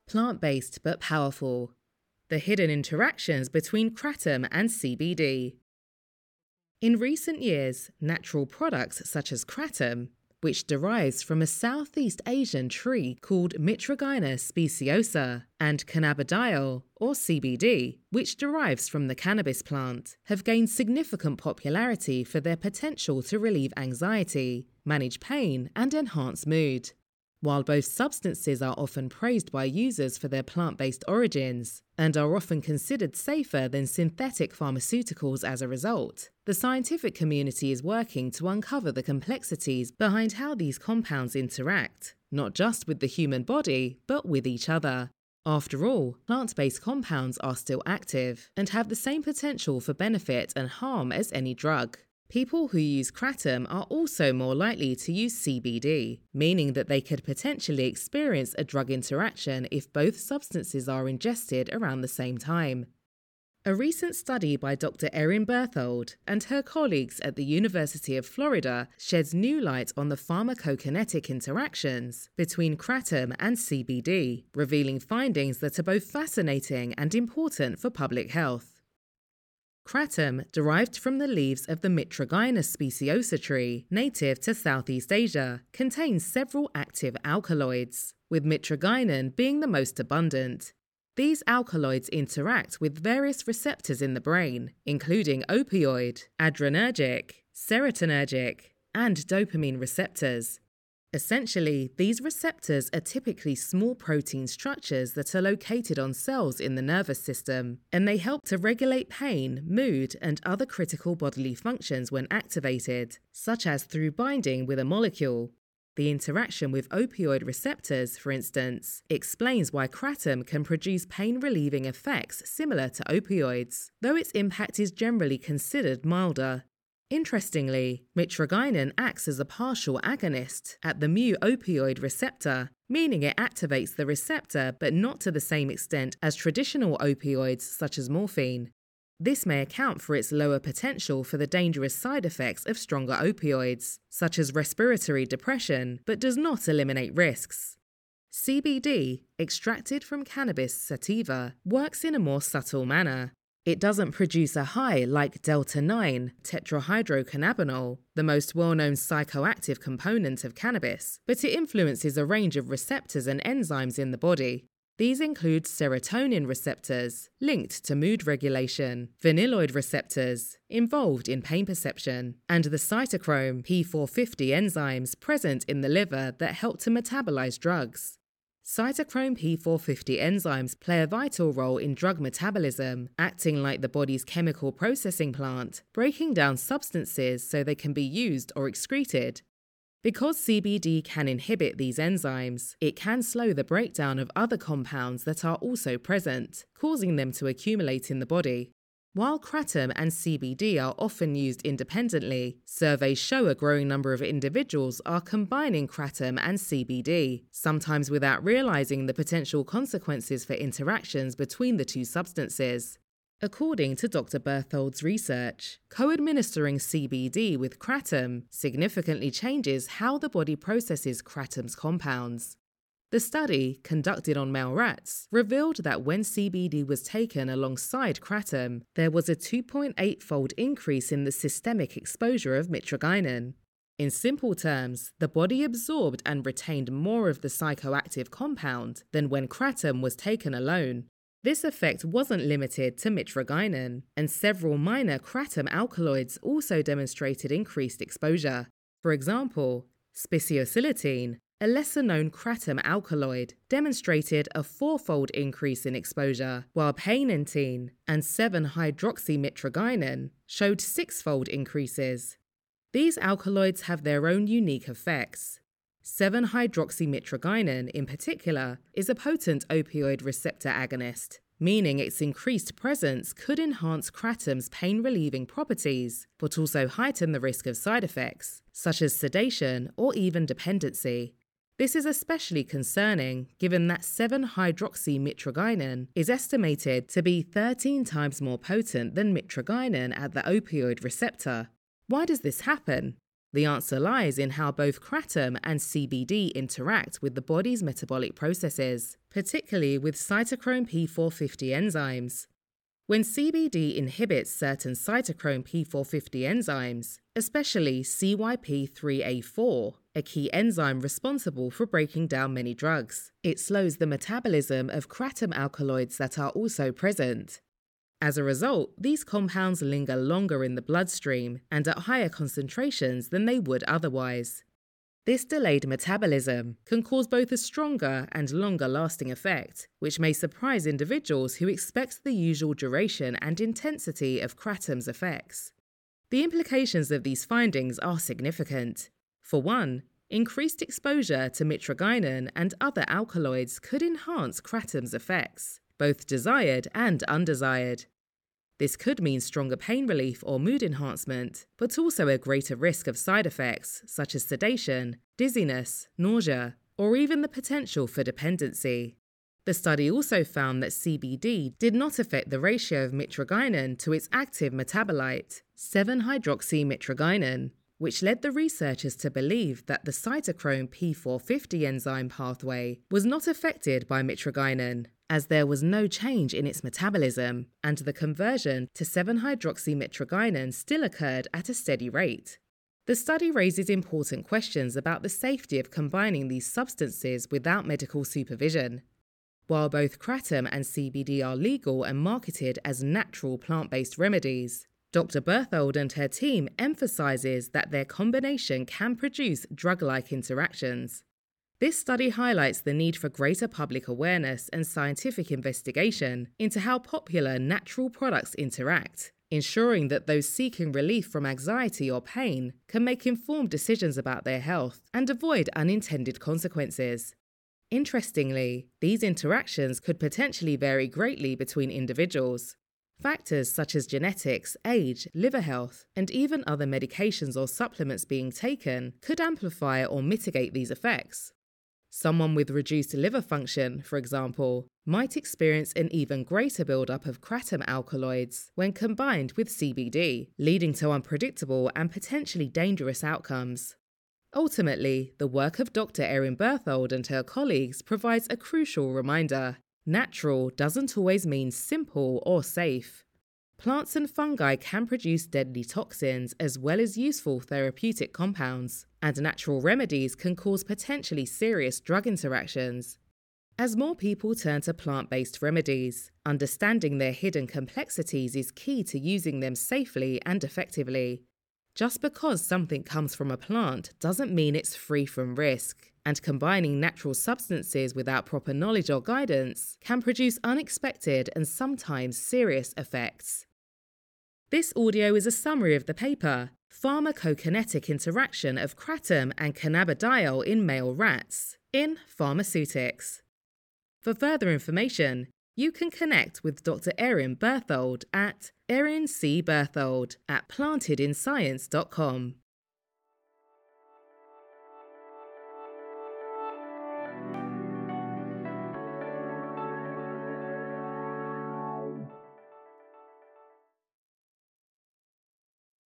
Plant-based but powerful. The hidden interactions between kratom and CBD. In recent years, natural products such as kratom, which derives from a Southeast Asian tree called Mitragyna speciosa, and cannabidiol, or CBD, which derives from the cannabis plant, have gained significant popularity for their potential to relieve anxiety, manage pain, and enhance mood. While both substances are often praised by users for their plant-based origins and are often considered safer than synthetic pharmaceuticals as a result, the scientific community is working to uncover the complexities behind how these compounds interact, not just with the human body, but with each other. After all, plant-based compounds are still active and have the same potential for benefit and harm as any drug. People who use kratom are also more likely to use CBD, meaning that they could potentially experience a drug interaction if both substances are ingested around the same time. A recent study by Dr. Erin Berthold and her colleagues at the University of Florida sheds new light on the pharmacokinetic interactions between kratom and CBD, revealing findings that are both fascinating and important for public health. Kratom, derived from the leaves of the Mitragyna speciosa tree, native to Southeast Asia, contains several active alkaloids, with mitragynine being the most abundant. These alkaloids interact with various receptors in the brain, including opioid, adrenergic, serotonergic, and dopamine receptors. Essentially, these receptors are typically small protein structures that are located on cells in the nervous system, and they help to regulate pain, mood, and other critical bodily functions when activated, such as through binding with a molecule. The interaction with opioid receptors, for instance, explains why kratom can produce pain-relieving effects similar to opioids, though its impact is generally considered milder. Interestingly, mitragynine acts as a partial agonist at the mu-opioid receptor, meaning it activates the receptor but not to the same extent as traditional opioids such as morphine. This may account for its lower potential for the dangerous side effects of stronger opioids, such as respiratory depression, but does not eliminate risks. CBD, extracted from cannabis sativa, works in a more subtle manner. It doesn't produce a high like delta-9 tetrahydrocannabinol, the most well-known psychoactive component of cannabis, but it influences a range of receptors and enzymes in the body. These include serotonin receptors, linked to mood regulation, vanilloid receptors, involved in pain perception, and the cytochrome P450 enzymes present in the liver that help to metabolize drugs. Cytochrome P450 enzymes play a vital role in drug metabolism, acting like the body's chemical processing plant, breaking down substances so they can be used or excreted. Because CBD can inhibit these enzymes, it can slow the breakdown of other compounds that are also present, causing them to accumulate in the body. While kratom and CBD are often used independently, surveys show a growing number of individuals are combining kratom and CBD, sometimes without realizing the potential consequences for interactions between the two substances. According to Dr. Berthold's research, co-administering CBD with kratom significantly changes how the body processes kratom's compounds. The study, conducted on male rats, revealed that when CBD was taken alongside kratom, there was a 2.8-fold increase in the systemic exposure of mitragynine. In simple terms, the body absorbed and retained more of the psychoactive compound than when kratom was taken alone. This effect wasn't limited to mitragynine, and several minor kratom alkaloids also demonstrated increased exposure. For example, speciosylitine, a lesser-known kratom alkaloid, demonstrated a 4-fold increase in exposure, while painantine and 7-hydroxymitragynine showed 6-fold increases. These alkaloids have their own unique effects. 7-hydroxymitragynine, in particular, is a potent opioid receptor agonist, meaning its increased presence could enhance kratom's pain-relieving properties, but also heighten the risk of side effects, such as sedation or even dependency. This is especially concerning given that 7-hydroxymitragynine is estimated to be 13 times more potent than mitragynine at the opioid receptor. Why does this happen? The answer lies in how both kratom and CBD interact with the body's metabolic processes, particularly with cytochrome P450 enzymes. When CBD inhibits certain cytochrome P450 enzymes, especially CYP3A4, a key enzyme responsible for breaking down many drugs, it slows the metabolism of kratom alkaloids that are also present. As a result, these compounds linger longer in the bloodstream and at higher concentrations than they would otherwise. This delayed metabolism can cause both a stronger and longer-lasting effect, which may surprise individuals who expect the usual duration and intensity of kratom's effects. The implications of these findings are significant. For one, increased exposure to mitragynine and other alkaloids could enhance kratom's effects, both desired and undesired. This could mean stronger pain relief or mood enhancement, but also a greater risk of side effects such as sedation, dizziness, nausea, or even the potential for dependency. The study also found that CBD did not affect the ratio of mitragynine to its active metabolite, 7-hydroxymitragynine, which led the researchers to believe that the cytochrome P450 enzyme pathway was not affected by mitragynine, as there was no change in its metabolism, and the conversion to 7-hydroxymitragynine still occurred at a steady rate. The study raises important questions about the safety of combining these substances without medical supervision. While both kratom and CBD are legal and marketed as natural plant-based remedies, Dr. Berthold and her team emphasizes that their combination can produce drug-like interactions. This study highlights the need for greater public awareness and scientific investigation into how popular natural products interact, ensuring that those seeking relief from anxiety or pain can make informed decisions about their health and avoid unintended consequences. Interestingly, these interactions could potentially vary greatly between individuals. Factors such as genetics, age, liver health, and even other medications or supplements being taken could amplify or mitigate these effects. Someone with reduced liver function, for example, might experience an even greater buildup of kratom alkaloids when combined with CBD, leading to unpredictable and potentially dangerous outcomes. Ultimately, the work of Dr. Erin Berthold and her colleagues provides a crucial reminder. Natural doesn't always mean simple or safe. Plants and fungi can produce deadly toxins as well as useful therapeutic compounds, and natural remedies can cause potentially serious drug interactions. As more people turn to plant-based remedies, understanding their hidden complexities is key to using them safely and effectively. Just because something comes from a plant doesn't mean it's free from risk, and combining natural substances without proper knowledge or guidance can produce unexpected and sometimes serious effects. This audio is a summary of the paper, Pharmacokinetic Interaction of Kratom and Cannabidiol in Male Rats, in Pharmaceutics. For further information, you can connect with Dr. Erin Berthold at Erin C. Berthold at plantedinscience.com.